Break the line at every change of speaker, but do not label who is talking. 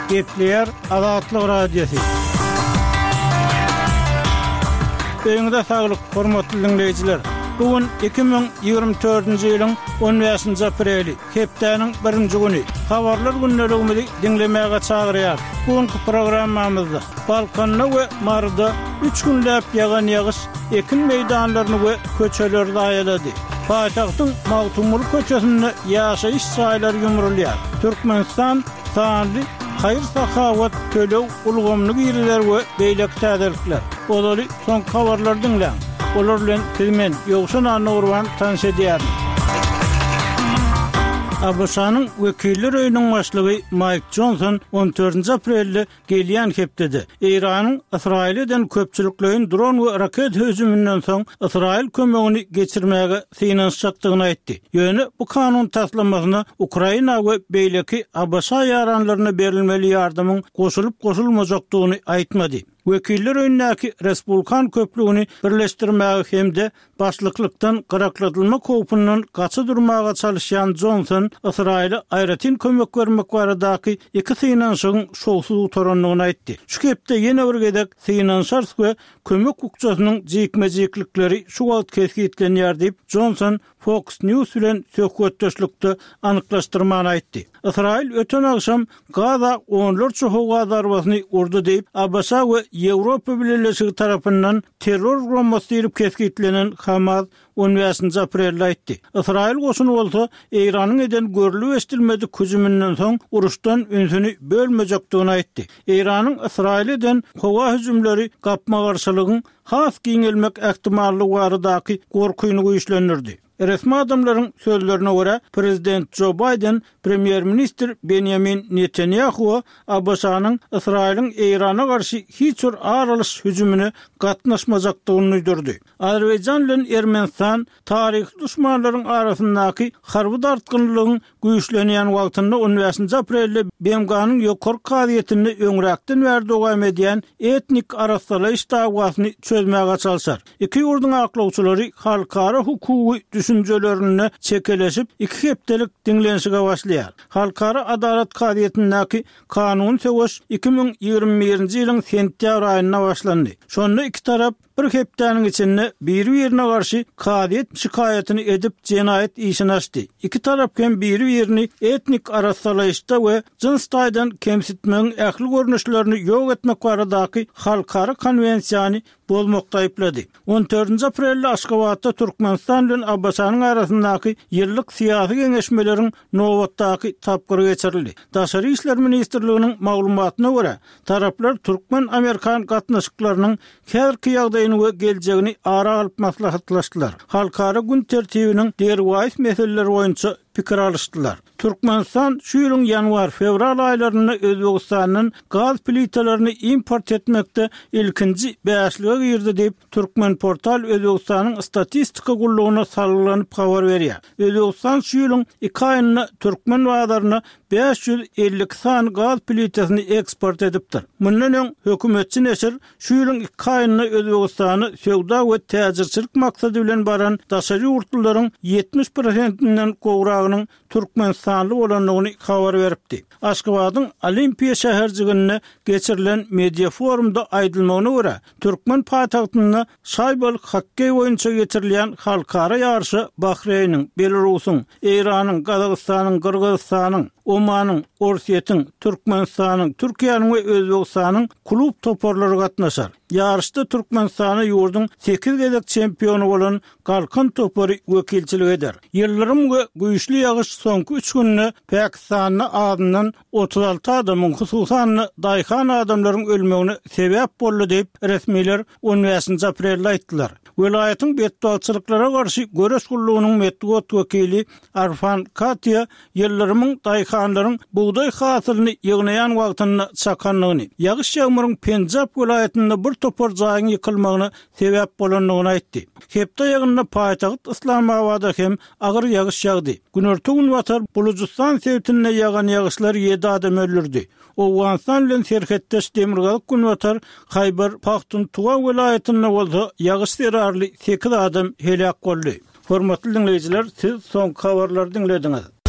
Gepleyer Azatlyk Radiosu. Öňüňizde saglyk, hormatly dinleýijiler. Bugün 2024-nji ýylyň 15-nji apreli, hepdeniň 1-nji güni. Habarlar günneligimizi dinlemäge çagyrýar. Bugünkü programmamyzda Balkanyna we Marda 3 günläp ýagan ýagyş ekin meýdanlaryny we köçeleri daýalady. Paýtagtyň Mawtumul köçesinde ýaşaýyş çaýlary ýumrulýar. Türkmenistan sanly hayır-sahawat tölew ulgamlyk ýerler we beýlek täzelikler. Olary son habarlar dinleň. Olar bilen tilmen ýogşan anurwan tanış edýär. Abşanyň wekiller öýüniň başlygy Mike Johnson 14 aprelde gelýän hepdede Iranyň Israilden köpçüliklerin dron we raket hüjümünden soň Israil kömegini geçirmäge synanşakdygyny aýtdy. Ýöne bu kanun taslamasyna Ukraina we beýleki Abşa ýaranlaryna berilmeli ýardymyň goşulyp goşulmajakdygyny aýtmady. Wekiller öýündäki Respublikan köplüğini birleşdirmäge hemde başlyklıkdan garaklatylma kopunyň gaça durmaga çalışýan Johnson, Israil'e aýratyn kömek bermek baradaky iki synanşygyň şowsuz toranlygyny aýtdy. Şu hepde ýene bir gedek synanşar we kömek hukukçysynyň jekmejeklikleri şu wagt kesgitlenýär diýip Johnson Fox News bilen söhbetdeşlikde anyklaşdyrmany aýtdy. Israil öten akşam Gaza onlarca hava darbasyny urdy diýip Abşa we Ýewropa Birleşigi tarapyndan terror gurulmasy diýip kesgitlenen Hamas 15 aprelde aýtdy. Israil goşuny bolsa Iranyň eden görülip estilmedi hüjümünden soň uruşdan ünsüni bölmejekdigini aýtdy. Iranyň Israilden hava hüjümleri gapma garşylygyň has giňelmek ähtimallygy baradaky gorkuny güýçlendirdi. Resmi adamların sözlerine göre Prezident Joe Biden, Premier Minister Benjamin Netanyahu, Abşanyň Israil'in İran'a karşı hiç bir ağıralış hüjümüne gatnaşmajakdygyny öýdürdi. Azerbaycan bilen Ermenistan tarih düşmanlaryň arasyndaky harby dartgynlygyň güýçlenýän wagtynda 15 aprelde BMG'nyň ýokary kadyetini öňräkden berdiňi medýan etnik arasalaýyş dagwasyny çözmäge çalışar. Iki ýurduň aklawçylary halkara hukuky düşünjelerini çekeleşip iki hepdelik dinlenişige başlaýar. Halkara adalet kadyetindäki kanun söwüş 2021-nji ýylyň sentýabr aýyna başlandy. Şonda iki tarap bir hepdeniň içinde bir-birine garşy kadyet şikaýatyny edip jenaýet işini açdy. İki tarap hem bir-birini etnik arasalaýyşda we jins taýdan kemsitmeň ähli görnüşlerini ýok etmek baradaky halkara konwensiýany bolmakda aýplady. 14 aprelde Aşgabatda Türkmenistan bilen Abşanyň arasyndaky ýyllyk syýasy geňeşmeleriň nowatdaky tapgyry geçirildi. Daşary işler ministrliginiň maglumatyna görä, taraplar Türkmen-Amerikan gatnaşyklarynyň häzirki ýagdaýyny we geljegini ara alyp maslahatlaşdylar. Halkara gün tertibiniň derwäs meseleleri boýunça pikir alışdylar. Türkmenistan şu ýylyň ýanwar-fevral aýlarynda Özbegistanyň gaz plitalaryny import etmekde ilkinji bäşlige girdi diýip Türkmen portal Özbegistanyň statistika gullugyna salyklanyp habar berýär. Özbegistan şu ýylyň 2 aýynda Türkmen bazarına 550 san gaz plitasyny eksport edipdir. Mundan öň hökümetçi neşir şu ýylyň 2 aýynda Özbegistany söwda we täzirçilik maksady bilen baran daşary ýurtlaryň 70%-inden gowragynyň Türkmenistanly bolanlygyny habar beripdi. Aşgabatyň Olimpiya şäherjigine geçirilen media forumda aýdylmagyna görä, Türkmen paýtagtynda şaýbalyk hokkey boýunça geçirilýän halkara ýarşy Bahreýnyň, Belarusyň, Iranyň, Gazagystanyň, Kyrgyzstanyň, Omanyň, Orsiýetiň, Türkmenistanyň, Türkiýanyň we Özbegistanyň klub toparlary gatnaşar. Yarışda Türkmenistany ýurduň 8 gezek çempionu bolan Galkan topary wekilçilik eder. Ýyllarym we güýçli ýagyş soňky 3 günde Pakistanyň adyndan 36 adamyň hususan daýhan adamlaryň ölmegine sebäp boldy diýip resmiler 15 aprelde aýtdylar. Welaýatyň betdagçylyklara garşy göreş gullugynyň metod wekili Arfan Katya ýyllarymyň daýhanlaryň buğday hasylyny ýygnaýan wagtynda çakanlygyny, ýagyş ýağmuryň Penjab welaýatynda bir topar jaýyň ýykylmagyna sebäp bolanlygyny aýtdy. Hepde ýygynda paýtagyt Islamabadda hem agyr ýagyş ýagdy. Günorta gün watar Bulujistan sewtine ýagan ýagyşlar 7 adam öldürdi. Owganstan bilen serhetdeş Demirgalyk gün watar Haybar Paxtuntuwa welaýatynda bolsa ýagyş serarly 8 adam helak boldy. Hormatly dinleýijiler, siz soň habarlary dinlediňiz.